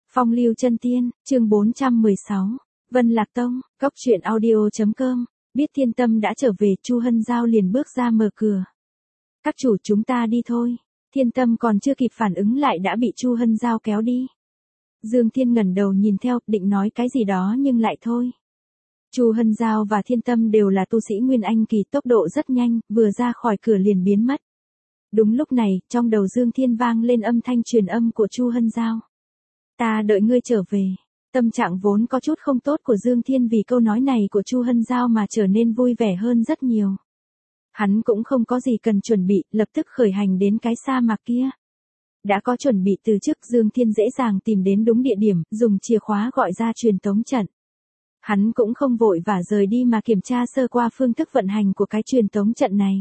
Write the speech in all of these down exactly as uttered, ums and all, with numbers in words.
Phong lưu chân tiên, chương bốn trăm mười sáu. Vân Lạc Tông, Cốc truyện audio.com. Biết Thiên Tâm đã trở về, Chu Hân Giao liền bước ra mở cửa. Các chủ, chúng ta đi thôi. Thiên Tâm còn chưa kịp phản ứng lại đã bị Chu Hân Giao kéo đi. Dương Thiên ngẩng đầu nhìn theo, định nói cái gì đó nhưng lại thôi. Chu Hân Giao và Thiên Tâm đều là tu sĩ Nguyên Anh kỳ, tốc độ rất nhanh, vừa ra khỏi cửa liền biến mất. Đúng lúc này, trong đầu Dương Thiên vang lên âm thanh truyền âm của Chu Hân Giao. Ta đợi ngươi trở về. Tâm trạng vốn có chút không tốt của Dương Thiên vì câu nói này của Chu Hân Giao mà trở nên vui vẻ hơn rất nhiều. Hắn cũng không có gì cần chuẩn bị, lập tức khởi hành đến cái sa mạc kia. Đã có chuẩn bị từ trước, Dương Thiên dễ dàng tìm đến đúng địa điểm, dùng chìa khóa gọi ra truyền tống trận. Hắn cũng không vội vã rời đi mà kiểm tra sơ qua phương thức vận hành của cái truyền tống trận này.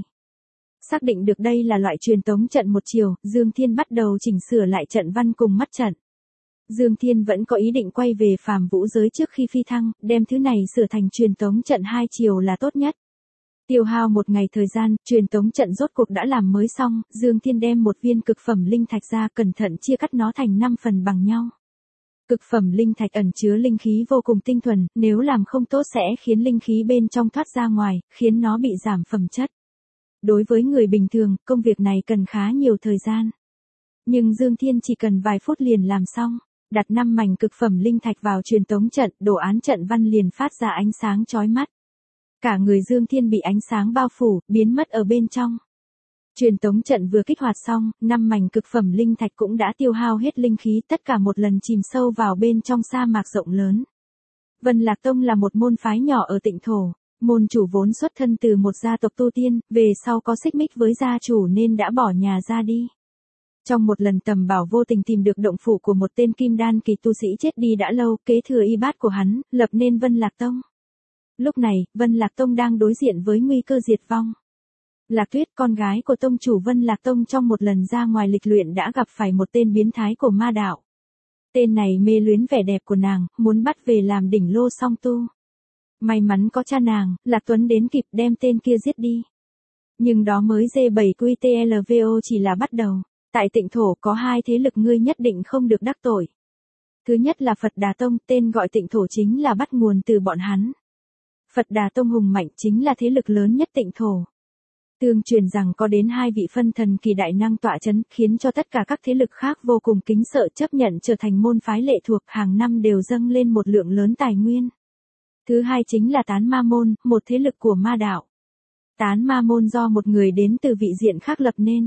Xác định được đây là loại truyền tống trận một chiều, Dương Thiên bắt đầu chỉnh sửa lại trận văn cùng mắt trận. Dương Thiên vẫn có ý định quay về phàm vũ giới trước khi phi thăng, đem thứ này sửa thành truyền tống trận hai chiều là tốt nhất. Tiêu hao một ngày thời gian, truyền tống trận rốt cuộc đã làm mới xong, Dương Thiên đem một viên cực phẩm linh thạch ra, cẩn thận chia cắt nó thành năm phần bằng nhau. Cực phẩm linh thạch ẩn chứa linh khí vô cùng tinh thuần, nếu làm không tốt sẽ khiến linh khí bên trong thoát ra ngoài, khiến nó bị giảm phẩm chất. Đối với người bình thường, công việc này cần khá nhiều thời gian. Nhưng Dương Thiên chỉ cần vài phút liền làm xong. Đặt năm mảnh cực phẩm linh thạch vào truyền tống trận, đồ án trận văn liền phát ra ánh sáng chói mắt. Cả người Dương Thiên bị ánh sáng bao phủ, biến mất ở bên trong. Truyền tống trận vừa kích hoạt xong, năm mảnh cực phẩm linh thạch cũng đã tiêu hao hết linh khí, tất cả một lần chìm sâu vào bên trong sa mạc rộng lớn. Vân Lạc Tông là một môn phái nhỏ ở Tịnh Thổ, môn chủ vốn xuất thân từ một gia tộc tu tiên, về sau có xích mích với gia chủ nên đã bỏ nhà ra đi. Trong một lần tầm bảo vô tình tìm được động phủ của một tên kim đan kỳ tu sĩ chết đi đã lâu, kế thừa y bát của hắn, lập nên Vân Lạc Tông. Lúc này, Vân Lạc Tông đang đối diện với nguy cơ diệt vong. Lạc Tuyết, con gái của tông chủ Vân Lạc Tông, trong một lần ra ngoài lịch luyện đã gặp phải một tên biến thái của ma đạo. Tên này mê luyến vẻ đẹp của nàng, muốn bắt về làm đỉnh lô song tu. May mắn có cha nàng, Lạc Tuấn đến kịp đem tên kia giết đi. Nhưng đó mới G bảy Q T L V O chỉ là bắt đầu. Tại Tịnh Thổ có hai thế lực ngươi nhất định không được đắc tội. Thứ nhất là Phật Đà Tông, tên gọi Tịnh Thổ chính là bắt nguồn từ bọn hắn. Phật Đà Tông hùng mạnh, chính là thế lực lớn nhất Tịnh Thổ. Tương truyền rằng có đến hai vị phân thần kỳ đại năng tọa chấn, khiến cho tất cả các thế lực khác vô cùng kính sợ, chấp nhận trở thành môn phái lệ thuộc, hàng năm đều dâng lên một lượng lớn tài nguyên. Thứ hai chính là Tán Ma Môn, một thế lực của ma đạo. Tán Ma Môn do một người đến từ vị diện khác lập nên.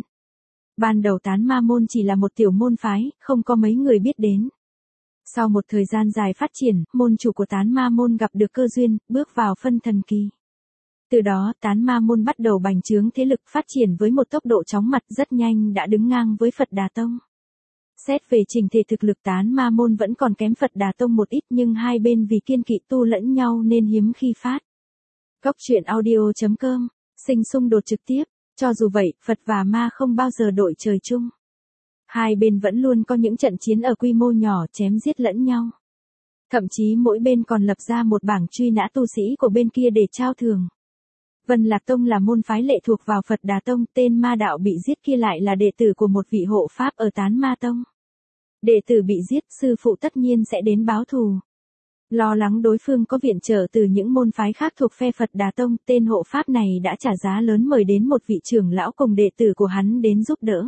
Ban đầu Tán Ma Môn chỉ là một tiểu môn phái, không có mấy người biết đến. Sau một thời gian dài phát triển, môn chủ của Tán Ma Môn gặp được cơ duyên, bước vào phân thần kỳ. Từ đó, Tán Ma Môn bắt đầu bành trướng thế lực, phát triển với một tốc độ chóng mặt, rất nhanh đã đứng ngang với Phật Đà Tông. Xét về trình thể thực lực, Tán Ma Môn vẫn còn kém Phật Đà Tông một ít, nhưng hai bên vì kiên kỵ tu lẫn nhau nên hiếm khi phát. Cốc truyện audio.com, sinh xung đột trực tiếp. Cho dù vậy, Phật và ma không bao giờ đội trời chung. Hai bên vẫn luôn có những trận chiến ở quy mô nhỏ, chém giết lẫn nhau. Thậm chí mỗi bên còn lập ra một bảng truy nã tu sĩ của bên kia để trao thưởng. Vân Lạc Tông là môn phái lệ thuộc vào Phật Đà Tông, tên ma đạo bị giết kia lại là đệ tử của một vị hộ pháp ở Tán Ma Tông. Đệ tử bị giết, sư phụ tất nhiên sẽ đến báo thù. Lo lắng đối phương có viện trợ từ những môn phái khác thuộc phe Phật Đà Tông, tên hộ pháp này đã trả giá lớn mời đến một vị trưởng lão cùng đệ tử của hắn đến giúp đỡ.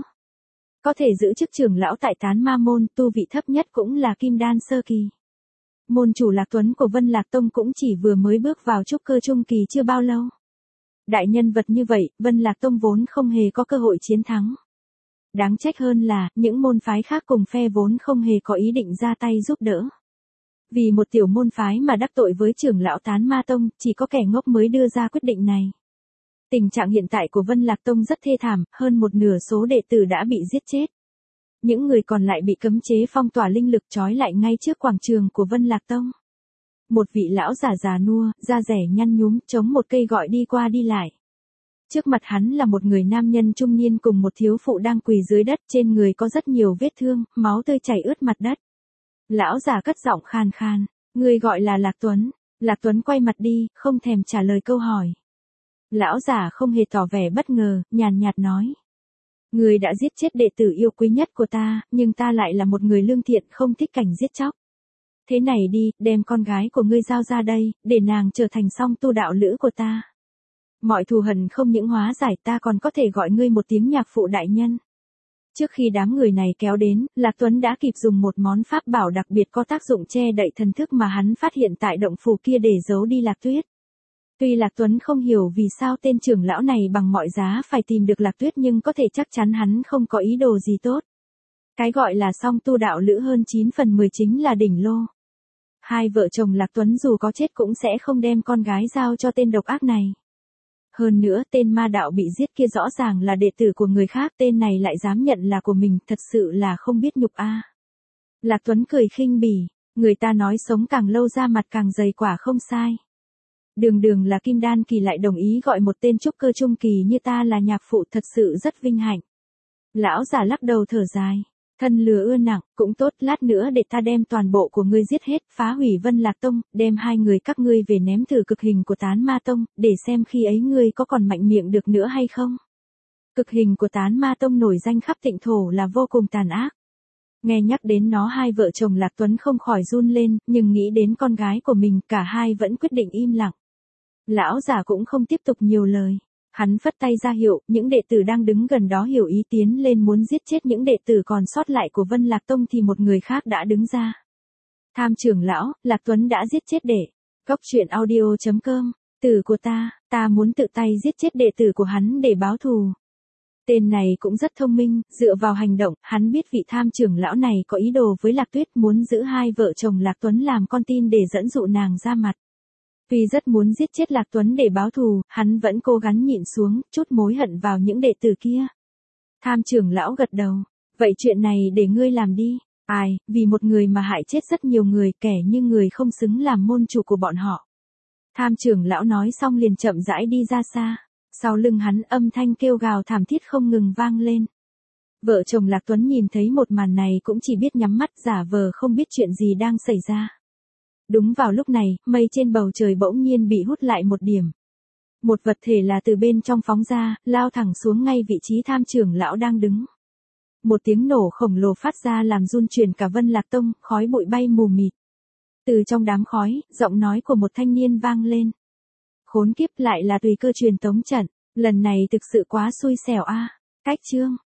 Có thể giữ chức trưởng lão tại Tán Ma Môn, tu vị thấp nhất cũng là kim đan sơ kỳ. Môn chủ Lạc Tuấn của Vân Lạc Tông cũng chỉ vừa mới bước vào trúc cơ trung kỳ chưa bao lâu. Đại nhân vật như vậy, Vân Lạc Tông vốn không hề có cơ hội chiến thắng. Đáng trách hơn là, những môn phái khác cùng phe vốn không hề có ý định ra tay giúp đỡ. Vì một tiểu môn phái mà đắc tội với trưởng lão Tán Ma Tông, chỉ có kẻ ngốc mới đưa ra quyết định này. Tình trạng hiện tại của Vân Lạc Tông rất thê thảm, hơn một nửa số đệ tử đã bị giết chết. Những người còn lại bị cấm chế phong tỏa linh lực trói lại ngay trước quảng trường của Vân Lạc Tông. Một vị lão già già nua, da rẻ nhăn nhúm, chống một cây gọi đi qua đi lại. Trước mặt hắn là một người nam nhân trung niên cùng một thiếu phụ đang quỳ dưới đất, trên người có rất nhiều vết thương, máu tươi chảy ướt mặt đất. Lão già cất giọng khan khan, người gọi là Lạc Tuấn. Lạc Tuấn quay mặt đi, không thèm trả lời câu hỏi. Lão già không hề tỏ vẻ bất ngờ, nhàn nhạt nói. Ngươi đã giết chết đệ tử yêu quý nhất của ta, nhưng ta lại là một người lương thiện không thích cảnh giết chóc. Thế này đi, đem con gái của ngươi giao ra đây, để nàng trở thành song tu đạo lữ của ta. Mọi thù hận không những hóa giải, ta còn có thể gọi ngươi một tiếng nhạc phụ đại nhân. Trước khi đám người này kéo đến, Lạc Tuấn đã kịp dùng một món pháp bảo đặc biệt có tác dụng che đậy thần thức mà hắn phát hiện tại động phủ kia để giấu đi Lạc Tuyết. Tuy Lạc Tuấn không hiểu vì sao tên trưởng lão này bằng mọi giá phải tìm được Lạc Tuyết, nhưng có thể chắc chắn hắn không có ý đồ gì tốt. Cái gọi là song tu đạo lữ hơn chín phần mười chính là đỉnh lô. Hai vợ chồng Lạc Tuấn dù có chết cũng sẽ không đem con gái giao cho tên độc ác này. Hơn nữa, tên ma đạo bị giết kia rõ ràng là đệ tử của người khác, tên này lại dám nhận là của mình, thật sự là không biết nhục a. Lạc Tuấn cười khinh bỉ, người ta nói sống càng lâu da mặt càng dày, quả không sai. Đường đường là kim đan kỳ lại đồng ý gọi một tên trúc cơ trung kỳ như ta là nhạc phụ, thật sự rất vinh hạnh. Lão già lắc đầu thở dài, thân lừa ưa nặng, cũng tốt, lát nữa để ta đem toàn bộ của ngươi giết hết, phá hủy Vân Lạc Tông, đem hai người các ngươi về ném thử cực hình của Tán Ma Tông, để xem khi ấy ngươi có còn mạnh miệng được nữa hay không. Cực hình của Tán Ma Tông nổi danh khắp Tịnh Thổ là vô cùng tàn ác. Nghe nhắc đến nó, hai vợ chồng Lạc Tuấn không khỏi run lên, nhưng nghĩ đến con gái của mình, cả hai vẫn quyết định im lặng. Lão già cũng không tiếp tục nhiều lời. Hắn phất tay ra hiệu, những đệ tử đang đứng gần đó hiểu ý tiến lên muốn giết chết những đệ tử còn sót lại của Vân Lạc Tông, thì một người khác đã đứng ra. Tham trưởng lão, Lạc Tuấn đã giết chết đệ. Cốc truyện audio chấm com, tử của ta, ta muốn tự tay giết chết đệ tử của hắn để báo thù. Tên này cũng rất thông minh, dựa vào hành động, hắn biết vị tham trưởng lão này có ý đồ với Lạc Tuyết, muốn giữ hai vợ chồng Lạc Tuấn làm con tin để dẫn dụ nàng ra mặt. Tuy rất muốn giết chết Lạc Tuấn để báo thù, hắn vẫn cố gắng nhịn xuống, chút mối hận vào những đệ tử kia. Tham trưởng lão gật đầu, vậy chuyện này để ngươi làm đi. Ai, vì một người mà hại chết rất nhiều người, kẻ như người không xứng làm môn chủ của bọn họ. Tham trưởng lão nói xong liền chậm rãi đi ra xa, sau lưng hắn âm thanh kêu gào thảm thiết không ngừng vang lên. Vợ chồng Lạc Tuấn nhìn thấy một màn này cũng chỉ biết nhắm mắt giả vờ không biết chuyện gì đang xảy ra. Đúng vào lúc này, mây trên bầu trời bỗng nhiên bị hút lại một điểm. Một vật thể là từ bên trong phóng ra, lao thẳng xuống ngay vị trí tham trưởng lão đang đứng. Một tiếng nổ khổng lồ phát ra làm rung chuyển cả Vân Lạc Tông, khói bụi bay mù mịt. Từ trong đám khói, giọng nói của một thanh niên vang lên. Khốn kiếp, lại là tùy cơ truyền tống trận, lần này thực sự quá xui xẻo a. Cách chương